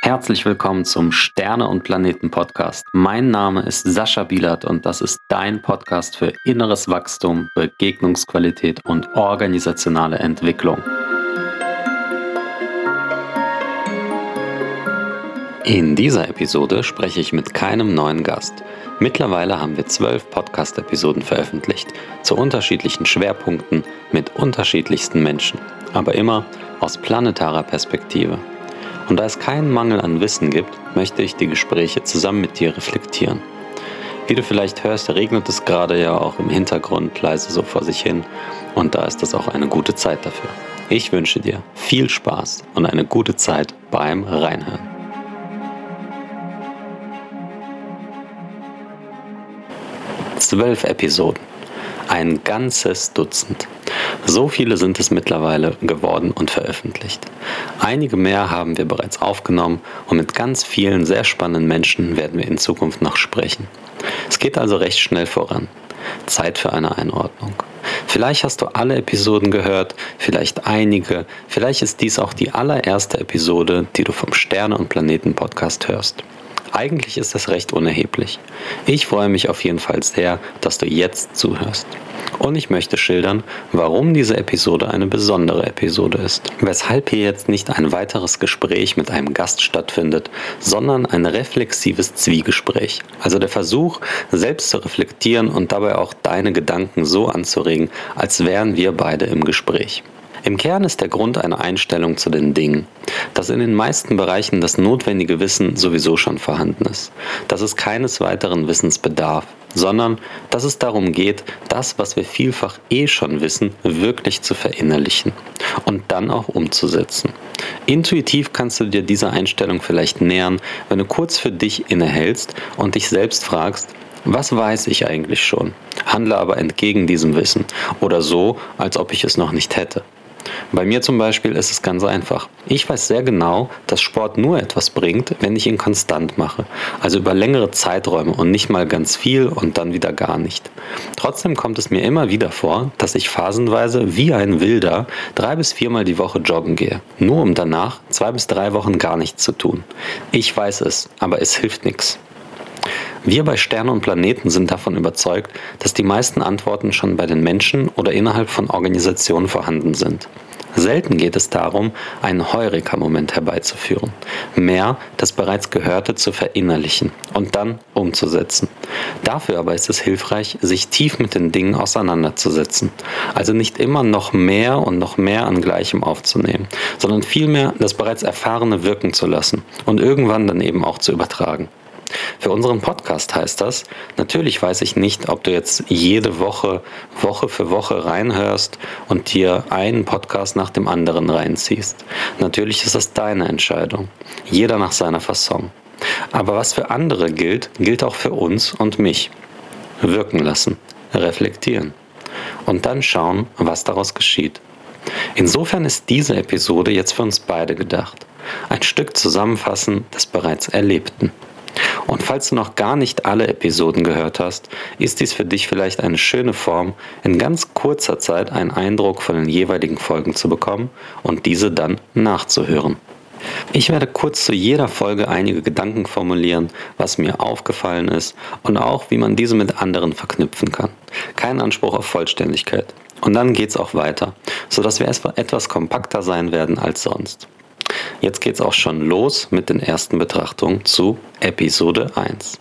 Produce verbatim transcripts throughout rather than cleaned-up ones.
Herzlich willkommen zum Sterne und Planeten Podcast. Mein Name ist Sascha Bielert und das ist dein Podcast für inneres Wachstum, Begegnungsqualität und organisationale Entwicklung. In dieser Episode spreche ich mit keinem neuen Gast. Mittlerweile haben wir zwölf Podcast-Episoden veröffentlicht, zu unterschiedlichen Schwerpunkten mit unterschiedlichsten Menschen, aber immer aus planetarer Perspektive. Und da es keinen Mangel an Wissen gibt, möchte ich die Gespräche zusammen mit dir reflektieren. Wie du vielleicht hörst, regnet es gerade ja auch im Hintergrund leise so vor sich hin und da ist das auch eine gute Zeit dafür. Ich wünsche dir viel Spaß und eine gute Zeit beim Reinhören. Zwölf Episoden. Ein ganzes Dutzend. So viele sind es mittlerweile geworden und veröffentlicht. Einige mehr haben wir bereits aufgenommen und mit ganz vielen sehr spannenden Menschen werden wir in Zukunft noch sprechen. Es geht also recht schnell voran. Zeit für eine Einordnung. Vielleicht hast du alle Episoden gehört, vielleicht einige, vielleicht ist dies auch die allererste Episode, die du vom Sterne- und Planeten-Podcast hörst. Eigentlich ist das recht unerheblich. Ich freue mich auf jeden Fall sehr, dass du jetzt zuhörst. Und ich möchte schildern, warum diese Episode eine besondere Episode ist. Weshalb hier jetzt nicht ein weiteres Gespräch mit einem Gast stattfindet, sondern ein reflexives Zwiegespräch. Also der Versuch, selbst zu reflektieren und dabei auch deine Gedanken so anzuregen, als wären wir beide im Gespräch. Im Kern ist der Grund eine Einstellung zu den Dingen, dass in den meisten Bereichen das notwendige Wissen sowieso schon vorhanden ist, dass es keines weiteren Wissens bedarf, sondern dass es darum geht, das, was wir vielfach eh schon wissen, wirklich zu verinnerlichen und dann auch umzusetzen. Intuitiv kannst du dir dieser Einstellung vielleicht nähern, wenn du kurz für dich innehältst und dich selbst fragst: Was weiß ich eigentlich schon? Handle aber entgegen diesem Wissen oder so, als ob ich es noch nicht hätte. Bei mir zum Beispiel ist es ganz einfach. Ich weiß sehr genau, dass Sport nur etwas bringt, wenn ich ihn konstant mache, also über längere Zeiträume und nicht mal ganz viel und dann wieder gar nicht. Trotzdem kommt es mir immer wieder vor, dass ich phasenweise wie ein Wilder drei bis viermal die Woche joggen gehe, nur um danach zwei bis drei Wochen gar nichts zu tun. Ich weiß es, aber es hilft nichts. Wir bei Sterne und Planeten sind davon überzeugt, dass die meisten Antworten schon bei den Menschen oder innerhalb von Organisationen vorhanden sind. Selten geht es darum, einen Heureka-Moment herbeizuführen. Mehr, das bereits Gehörte zu verinnerlichen und dann umzusetzen. Dafür aber ist es hilfreich, sich tief mit den Dingen auseinanderzusetzen. Also nicht immer noch mehr und noch mehr an Gleichem aufzunehmen, sondern vielmehr das bereits Erfahrene wirken zu lassen und irgendwann dann eben auch zu übertragen. Für unseren Podcast heißt das, natürlich weiß ich nicht, ob du jetzt jede Woche, Woche für Woche reinhörst und dir einen Podcast nach dem anderen reinziehst. Natürlich ist das deine Entscheidung, jeder nach seiner Fasson. Aber was für andere gilt, gilt auch für uns und mich. Wirken lassen, reflektieren und dann schauen, was daraus geschieht. Insofern ist diese Episode jetzt für uns beide gedacht. Ein Stück Zusammenfassen des bereits Erlebten. Und falls du noch gar nicht alle Episoden gehört hast, ist dies für dich vielleicht eine schöne Form, in ganz kurzer Zeit einen Eindruck von den jeweiligen Folgen zu bekommen und diese dann nachzuhören. Ich werde kurz zu jeder Folge einige Gedanken formulieren, was mir aufgefallen ist und auch, wie man diese mit anderen verknüpfen kann. Kein Anspruch auf Vollständigkeit. Und dann geht's auch weiter, sodass wir etwas kompakter sein werden als sonst. Jetzt geht's auch schon los mit den ersten Betrachtungen zu Episode eins.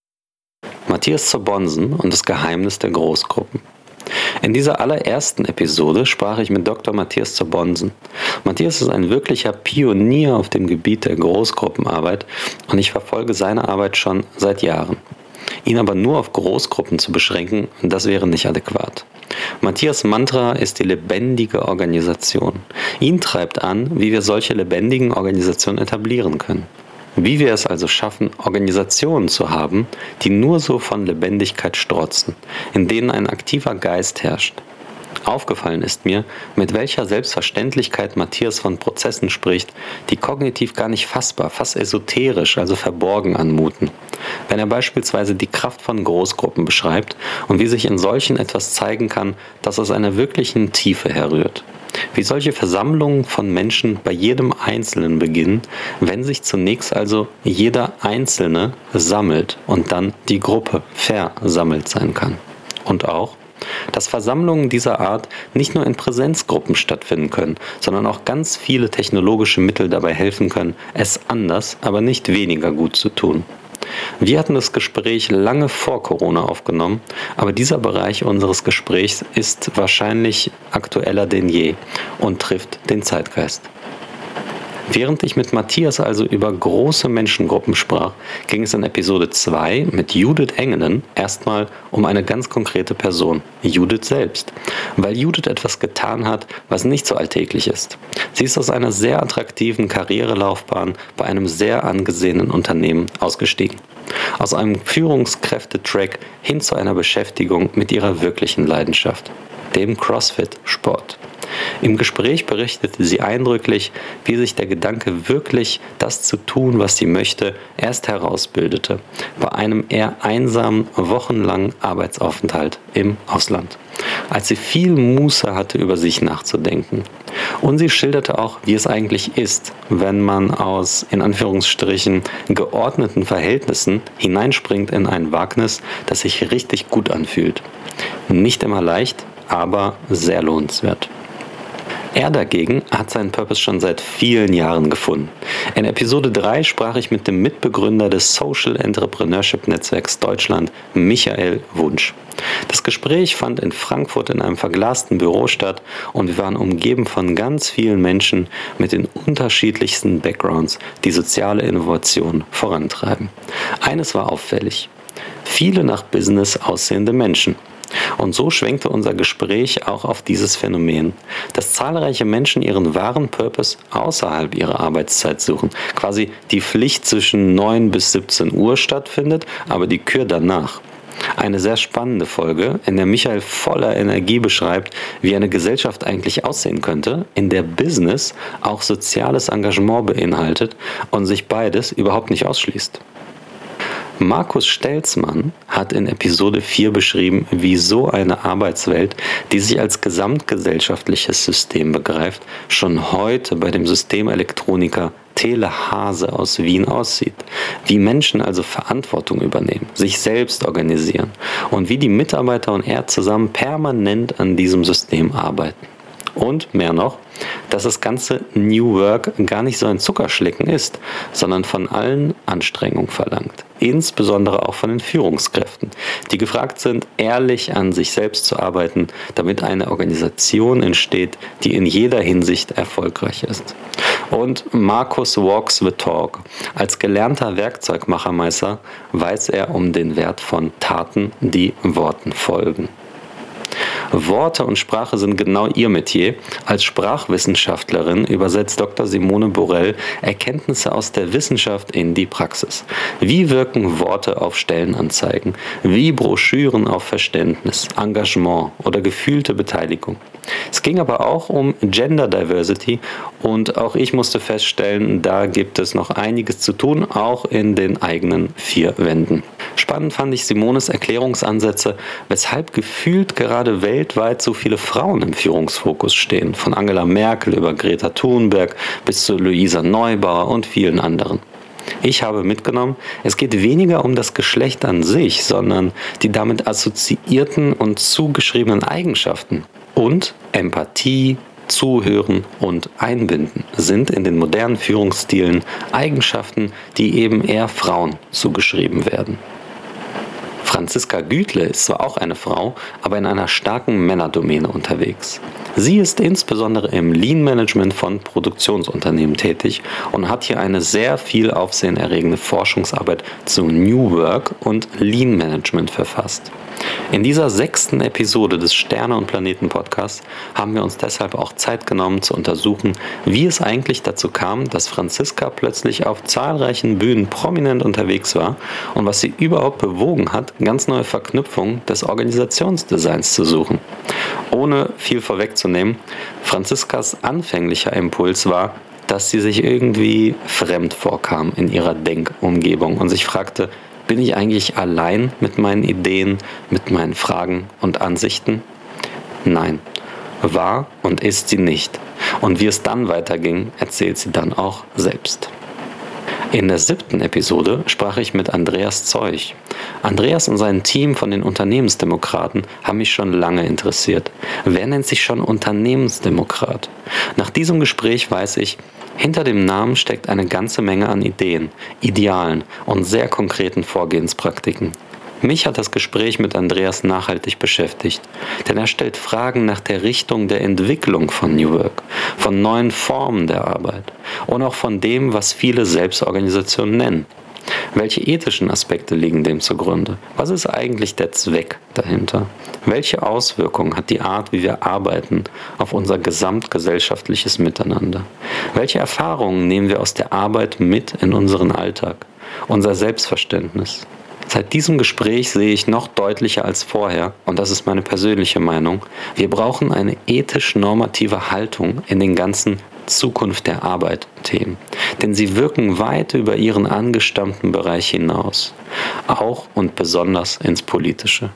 Matthias Zobonsen und das Geheimnis der Großgruppen. In dieser allerersten Episode sprach ich mit Doktor Matthias Zobonsen. Matthias ist ein wirklicher Pionier auf dem Gebiet der Großgruppenarbeit und ich verfolge seine Arbeit schon seit Jahren. Ihn aber nur auf Großgruppen zu beschränken, das wäre nicht adäquat. Matthias' Mantra ist die lebendige Organisation. Ihn treibt an, wie wir solche lebendigen Organisationen etablieren können. Wie wir es also schaffen, Organisationen zu haben, die nur so von Lebendigkeit strotzen, in denen ein aktiver Geist herrscht. Aufgefallen ist mir, mit welcher Selbstverständlichkeit Matthias von Prozessen spricht, die kognitiv gar nicht fassbar, fast esoterisch, also verborgen anmuten. Wenn er beispielsweise die Kraft von Großgruppen beschreibt und wie sich in solchen etwas zeigen kann, das aus einer wirklichen Tiefe herrührt. Wie solche Versammlungen von Menschen bei jedem Einzelnen beginnen, wenn sich zunächst also jeder Einzelne sammelt und dann die Gruppe versammelt sein kann. Und auch, dass Versammlungen dieser Art nicht nur in Präsenzgruppen stattfinden können, sondern auch ganz viele technologische Mittel dabei helfen können, es anders, aber nicht weniger gut zu tun. Wir hatten das Gespräch lange vor Corona aufgenommen, aber dieser Bereich unseres Gesprächs ist wahrscheinlich aktueller denn je und trifft den Zeitgeist. Während ich mit Matthias also über große Menschengruppen sprach, ging es in Episode zwei mit Judith Engelen erstmal um eine ganz konkrete Person, Judith selbst, weil Judith etwas getan hat, was nicht so alltäglich ist. Sie ist aus einer sehr attraktiven Karrierelaufbahn bei einem sehr angesehenen Unternehmen ausgestiegen. Aus einem Führungskräftetrack hin zu einer Beschäftigung mit ihrer wirklichen Leidenschaft, dem CrossFit-Sport. Im Gespräch berichtete sie eindrücklich, wie sich der Gedanke, wirklich das zu tun, was sie möchte, erst herausbildete, bei einem eher einsamen, wochenlangen Arbeitsaufenthalt im Ausland, als sie viel Muße hatte, über sich nachzudenken. Und sie schilderte auch, wie es eigentlich ist, wenn man aus, in Anführungsstrichen, geordneten Verhältnissen hineinspringt in ein Wagnis, das sich richtig gut anfühlt. Nicht immer leicht, aber sehr lohnenswert. Er dagegen hat seinen Purpose schon seit vielen Jahren gefunden. In Episode drei sprach ich mit dem Mitbegründer des Social Entrepreneurship Netzwerks Deutschland, Michael Wunsch. Das Gespräch fand in Frankfurt in einem verglasten Büro statt und wir waren umgeben von ganz vielen Menschen mit den unterschiedlichsten Backgrounds, die soziale Innovation vorantreiben. Eines war auffällig: viele nach Business aussehende Menschen. Und so schwenkte unser Gespräch auch auf dieses Phänomen, dass zahlreiche Menschen ihren wahren Purpose außerhalb ihrer Arbeitszeit suchen. Quasi die Pflicht zwischen neun bis siebzehn Uhr stattfindet, aber die Kür danach. Eine sehr spannende Folge, in der Michael voller Energie beschreibt, wie eine Gesellschaft eigentlich aussehen könnte, in der Business auch soziales Engagement beinhaltet und sich beides überhaupt nicht ausschließt. Markus Stelzmann hat in Episode vier beschrieben, wie so eine Arbeitswelt, die sich als gesamtgesellschaftliches System begreift, schon heute bei dem Systemelektroniker Tele Hase aus Wien aussieht. Wie Menschen also Verantwortung übernehmen, sich selbst organisieren und wie die Mitarbeiter und er zusammen permanent an diesem System arbeiten. Und mehr noch, dass das ganze New Work gar nicht so ein Zuckerschlecken ist, sondern von allen Anstrengung verlangt. Insbesondere auch von den Führungskräften, die gefragt sind, ehrlich an sich selbst zu arbeiten, damit eine Organisation entsteht, die in jeder Hinsicht erfolgreich ist. Und Markus walks the talk. Als gelernter Werkzeugmachermeister weiß er um den Wert von Taten, die Worten folgen. Worte und Sprache sind genau ihr Metier. Als Sprachwissenschaftlerin übersetzt Doktor Simone Borrell Erkenntnisse aus der Wissenschaft in die Praxis. Wie wirken Worte auf Stellenanzeigen? Wie Broschüren auf Verständnis, Engagement oder gefühlte Beteiligung? Es ging aber auch um Gender Diversity und auch ich musste feststellen, da gibt es noch einiges zu tun, auch in den eigenen vier Wänden. Spannend fand ich Simones Erklärungsansätze, weshalb gefühlt gerade weltweit so viele Frauen im Führungsfokus stehen, von Angela Merkel über Greta Thunberg bis zu Luisa Neubauer und vielen anderen. Ich habe mitgenommen, es geht weniger um das Geschlecht an sich, sondern die damit assoziierten und zugeschriebenen Eigenschaften. Und Empathie, Zuhören und Einbinden sind in den modernen Führungsstilen Eigenschaften, die eben eher Frauen zugeschrieben werden. Franziska Gütle ist zwar auch eine Frau, aber in einer starken Männerdomäne unterwegs. Sie ist insbesondere im Lean-Management von Produktionsunternehmen tätig und hat hier eine sehr viel aufsehenerregende Forschungsarbeit zu New Work und Lean-Management verfasst. In dieser sechsten Episode des Sterne und Planeten Podcasts haben wir uns deshalb auch Zeit genommen zu untersuchen, wie es eigentlich dazu kam, dass Franziska plötzlich auf zahlreichen Bühnen prominent unterwegs war und was sie überhaupt bewogen hat, ganz neue Verknüpfungen des Organisationsdesigns zu suchen. Ohne viel vorwegzunehmen, Franziskas anfänglicher Impuls war, dass sie sich irgendwie fremd vorkam in ihrer Denkumgebung und sich fragte, bin ich eigentlich allein mit meinen Ideen, mit meinen Fragen und Ansichten? Nein. war und ist sie nicht. Und wie es dann weiterging, erzählt sie dann auch selbst. In der siebten Episode sprach ich mit Andreas Zeuch. Andreas und sein Team von den Unternehmensdemokraten haben mich schon lange interessiert. Wer nennt sich schon Unternehmensdemokrat? Nach diesem Gespräch weiß ich, hinter dem Namen steckt eine ganze Menge an Ideen, Idealen und sehr konkreten Vorgehenspraktiken. Mich hat das Gespräch mit Andreas nachhaltig beschäftigt, denn er stellt Fragen nach der Richtung der Entwicklung von New Work, von neuen Formen der Arbeit und auch von dem, was viele Selbstorganisationen nennen. Welche ethischen Aspekte liegen dem zugrunde? Was ist eigentlich der Zweck dahinter? Welche Auswirkungen hat die Art, wie wir arbeiten, auf unser gesamtgesellschaftliches Miteinander? Welche Erfahrungen nehmen wir aus der Arbeit mit in unseren Alltag, unser Selbstverständnis? Seit diesem Gespräch sehe ich noch deutlicher als vorher, und das ist meine persönliche Meinung, wir brauchen eine ethisch-normative Haltung in den ganzen Zukunft der Arbeit-Themen. Denn sie wirken weit über ihren angestammten Bereich hinaus, auch und besonders ins Politische.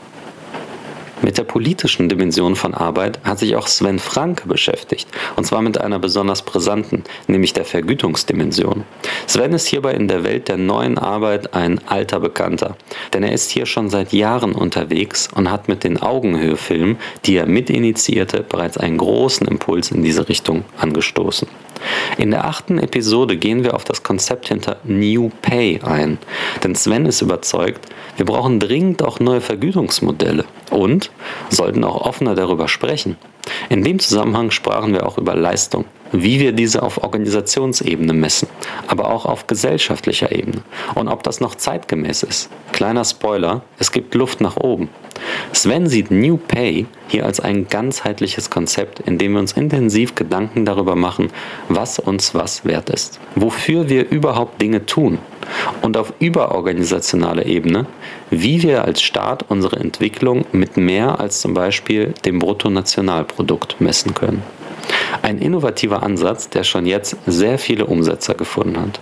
Mit der politischen Dimension von Arbeit hat sich auch Sven Franke beschäftigt, und zwar mit einer besonders brisanten, nämlich der Vergütungsdimension. Sven ist hierbei in der Welt der neuen Arbeit ein alter Bekannter, denn er ist hier schon seit Jahren unterwegs und hat mit den Augenhöhe-Filmen, die er mitinitiierte, bereits einen großen Impuls in diese Richtung angestoßen. In der achten Episode gehen wir auf das Konzept hinter New Pay ein, denn Sven ist überzeugt, wir brauchen dringend auch neue Vergütungsmodelle und sollten auch offener darüber sprechen. In dem Zusammenhang sprachen wir auch über Leistung, wie wir diese auf Organisationsebene messen, aber auch auf gesellschaftlicher Ebene und ob das noch zeitgemäß ist. Kleiner Spoiler, es gibt Luft nach oben. Sven sieht New Pay hier als ein ganzheitliches Konzept, in dem wir uns intensiv Gedanken darüber machen, was uns was wert ist, wofür wir überhaupt Dinge tun und auf überorganisationaler Ebene, wie wir als Staat unsere Entwicklung mit mehr als zum Beispiel dem Bruttonationalprodukt messen können. Ein innovativer Ansatz, der schon jetzt sehr viele Umsetzer gefunden hat.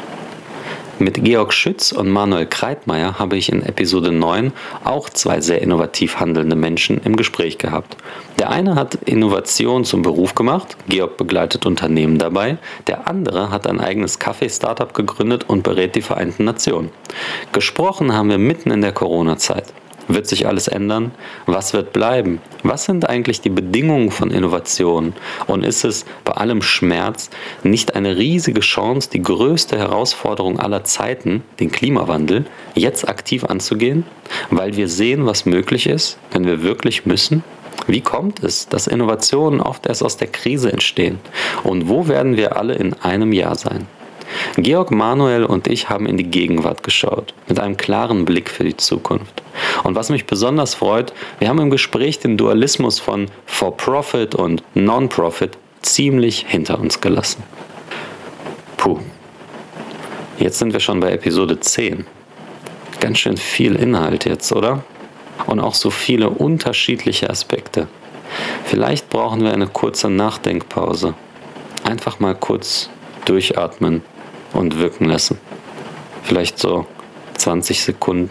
Mit Georg Schütz und Manuel Kreitmeier habe ich in Episode neun auch zwei sehr innovativ handelnde Menschen im Gespräch gehabt. Der eine hat Innovation zum Beruf gemacht, Georg begleitet Unternehmen dabei, der andere hat ein eigenes Kaffee-Startup gegründet und berät die Vereinten Nationen. Gesprochen haben wir mitten in der Corona-Zeit. Wird sich alles ändern? Was wird bleiben? Was sind eigentlich die Bedingungen von Innovation? Und ist es bei allem Schmerz nicht eine riesige Chance, die größte Herausforderung aller Zeiten, den Klimawandel, jetzt aktiv anzugehen? Weil wir sehen, was möglich ist, wenn wir wirklich müssen? Wie kommt es, dass Innovationen oft erst aus der Krise entstehen? Und wo werden wir alle in einem Jahr sein? Georg, Manuel und ich haben in die Gegenwart geschaut, mit einem klaren Blick für die Zukunft. Und was mich besonders freut, wir haben im Gespräch den Dualismus von For-Profit und Non-Profit ziemlich hinter uns gelassen. Puh, jetzt sind wir schon bei Episode zehn. Ganz schön viel Inhalt jetzt, oder? Und auch so viele unterschiedliche Aspekte. Vielleicht brauchen wir eine kurze Nachdenkpause. Einfach mal kurz durchatmen und wirken lassen. Vielleicht so zwanzig Sekunden.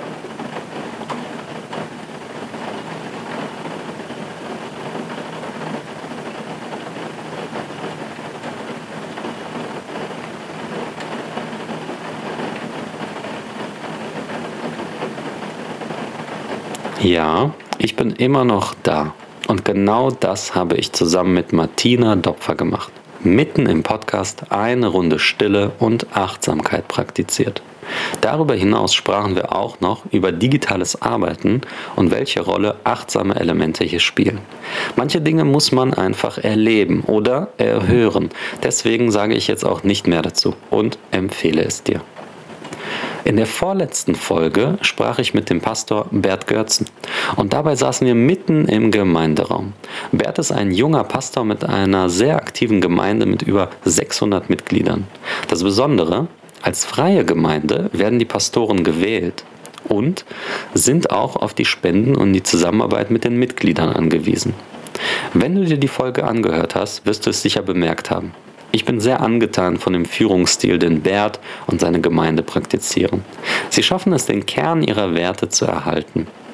Ja, ich bin immer noch da. Und genau das habe ich zusammen mit Martina Dopfer gemacht. Mitten im Podcast eine Runde Stille und Achtsamkeit praktiziert. Darüber hinaus sprachen wir auch noch über digitales Arbeiten und welche Rolle achtsame Elemente hier spielen. Manche Dinge muss man einfach erleben oder erhören. Deswegen sage ich jetzt auch nicht mehr dazu und empfehle es dir. In der vorletzten Folge sprach ich mit dem Pastor Bert Görtzen und dabei saßen wir mitten im Gemeinderaum. Bert ist ein junger Pastor mit einer sehr aktiven Gemeinde mit über sechshundert Mitgliedern. Das Besondere, als freie Gemeinde werden die Pastoren gewählt und sind auch auf die Spenden und die Zusammenarbeit mit den Mitgliedern angewiesen. Wenn du dir die Folge angehört hast, wirst du es sicher bemerkt haben. Ich bin sehr angetan von dem Führungsstil, den Bert und seine Gemeinde praktizieren. Sie schaffen es, den Kern ihrer Werte zu erhalten.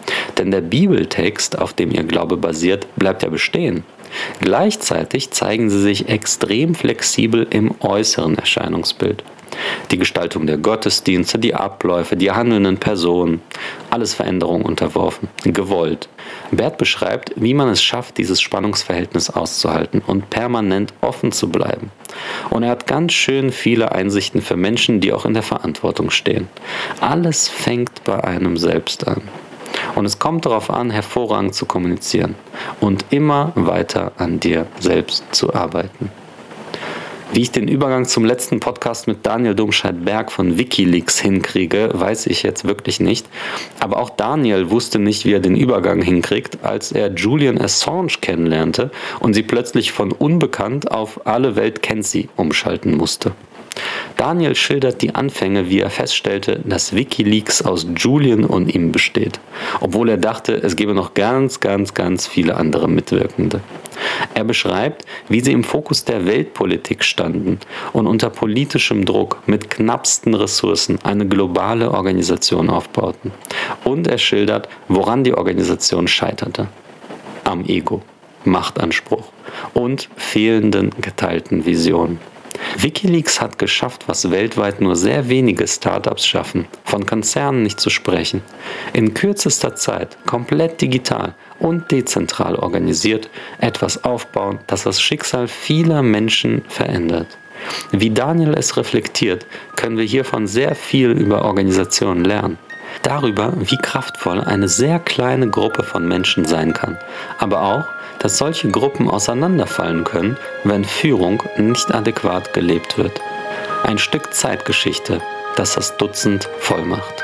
Denn der Bibeltext, auf dem ihr Glaube basiert, bleibt ja bestehen. Gleichzeitig zeigen sie sich extrem flexibel im äußeren Erscheinungsbild. Die Gestaltung der Gottesdienste, die Abläufe, die handelnden Personen, alles Veränderungen unterworfen, gewollt. Bert beschreibt, wie man es schafft, dieses Spannungsverhältnis auszuhalten und permanent offen zu bleiben. Und er hat ganz schön viele Einsichten für Menschen, die auch in der Verantwortung stehen. Alles fängt bei einem selbst an. Und es kommt darauf an, hervorragend zu kommunizieren und immer weiter an dir selbst zu arbeiten. Wie ich den Übergang zum letzten Podcast mit Daniel Domscheit-Berg von WikiLeaks hinkriege, weiß ich jetzt wirklich nicht. Aber auch Daniel wusste nicht, wie er den Übergang hinkriegt, als er Julian Assange kennenlernte und sie plötzlich von unbekannt auf alle Welt kennt sie umschalten musste. Daniel schildert die Anfänge, wie er feststellte, dass WikiLeaks aus Julian und ihm besteht, obwohl er dachte, es gebe noch ganz, ganz, ganz viele andere Mitwirkende. Er beschreibt, wie sie im Fokus der Weltpolitik standen und unter politischem Druck mit knappsten Ressourcen eine globale Organisation aufbauten. Und er schildert, woran die Organisation scheiterte. Am Ego, Machtanspruch und fehlenden geteilten Visionen. WikiLeaks hat geschafft, was weltweit nur sehr wenige Startups schaffen, von Konzernen nicht zu sprechen. In kürzester Zeit, komplett digital und dezentral organisiert, etwas aufbauen, das das Schicksal vieler Menschen verändert. Wie Daniel es reflektiert, können wir hiervon sehr viel über Organisationen lernen. Darüber, wie kraftvoll eine sehr kleine Gruppe von Menschen sein kann, aber auch, dass solche Gruppen auseinanderfallen können, wenn Führung nicht adäquat gelebt wird. Ein Stück Zeitgeschichte, das das Dutzend voll macht.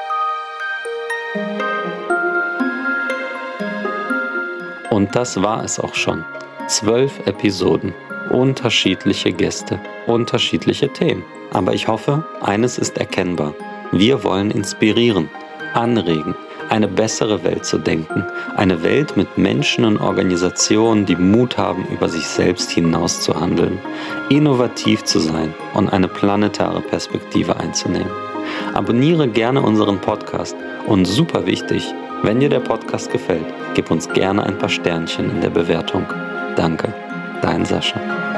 Und das war es auch schon. Zwölf Episoden, unterschiedliche Gäste, unterschiedliche Themen. Aber ich hoffe, eines ist erkennbar. Wir wollen inspirieren, anregen, eine bessere Welt zu denken. Eine Welt mit Menschen und Organisationen, die Mut haben, über sich selbst hinaus zu handeln, innovativ zu sein und eine planetare Perspektive einzunehmen. Abonniere gerne unseren Podcast und super wichtig, wenn dir der Podcast gefällt, gib uns gerne ein paar Sternchen in der Bewertung. Danke, dein Sascha.